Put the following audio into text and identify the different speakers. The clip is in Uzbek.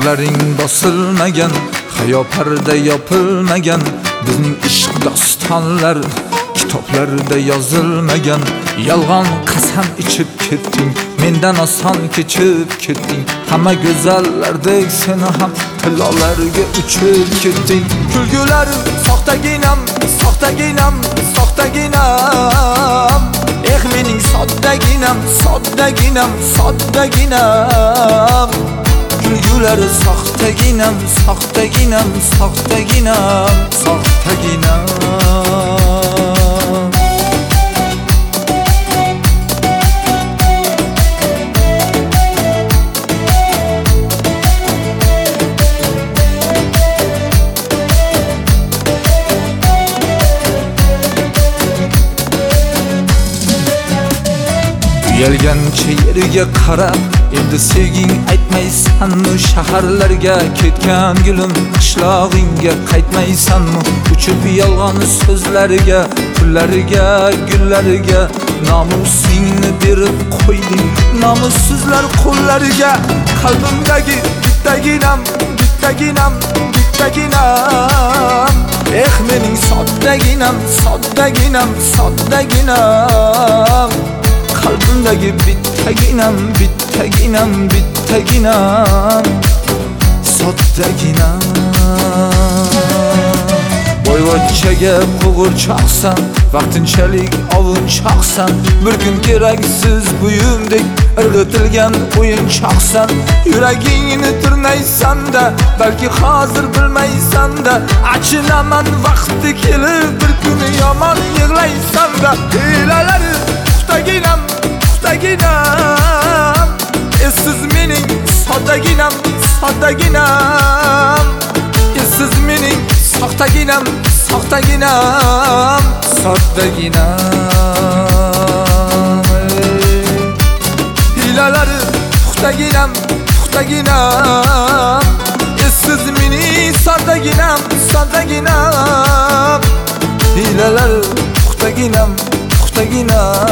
Speaker 1: Bag'laring bosilmagan, hayo parda yopilmagan, bizning ishq dostonlar kitoblarda yozilmagan. Yolg'on qasam ichib ketding, mendan oson kechib ketding. Hamma go'zallardek seni ham tilolarga uchib ketding. Kulgularim soxtaginam, soxtaginam, soxtaginam. Mening soddaginam, soddaginam, soddaginam. Kulgulari soxtaginam, soxtaginam, soxtaginam, soxtaginam. Uyalgancha yerga qarab, endi sevging aytmaysanmi? Shaharlarga ketgan gulim, qishlog'ingga qaytmaysanmi? Uchib yolg'on so'zlariga, pullariga, gullariga nomusingni berib qo'yding, nomussizlar qo'llariga. Qalbimdagi bittaginam, bittaginam, bittaginam. Mening soddaginam, soddaginam, soddaginam. Qalbimdagi bittaginam, bittaginam, bittaginam, soddaginam. Boyvachchaga qo'g'irchoqsan, vaqtinchalik ovunchoqsan. Bir kun keraksiz buyumdek irg'itilgan o'yinchoqsan. Yuragingni tirnaysan-da, balki hozir bilmaysan-da. Achinaman vaqti kelib, bir kuni yomon yig'laysan-da. Hilalari puxtaginam, puxtaginam. Siz mening soddaginam, soddaginam. Siz mening soxtaginam, soxtaginam, soddaginam. Hilalari puxtaginam, puxtaginam. Siz mening soddaginam, soddaginam. Hilalari puxtaginam, puxtaginam.